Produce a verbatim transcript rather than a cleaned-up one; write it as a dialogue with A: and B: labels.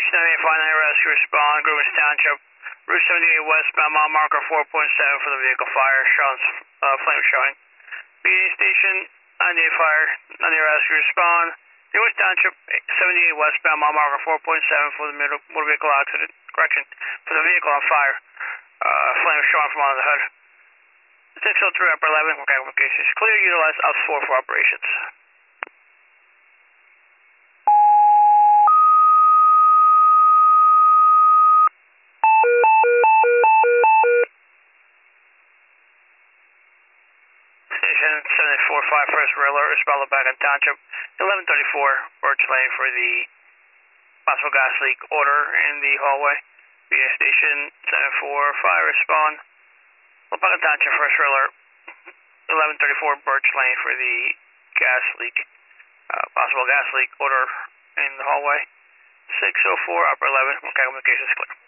A: Station nine eight five nine rescue respond, Groves Township, Route seventy-eight westbound, mile marker four point seven for the vehicle fire, showing, uh, flame showing. B A Station ninety-eight fire, ninety-eight rescue respond, Groves Township, seventy-eight westbound, mile marker four point seven for the motor vehicle accident, correction, for the vehicle on fire. Uh, flame showing from under the hood. six oh three upper eleven, mechanical cases clear, utilize O P S four for operations. Station seventy-four five first rail alert, respond back in Township, eleven thirty-four Birch Lane for the possible gas leak order in the hallway. B A Station seventy-four five respond, Lebanon Township first rail alert, eleven thirty-four Birch Lane for the gas leak, uh, possible gas leak order in the hallway. six oh four upper eleven, mechanical communications clear.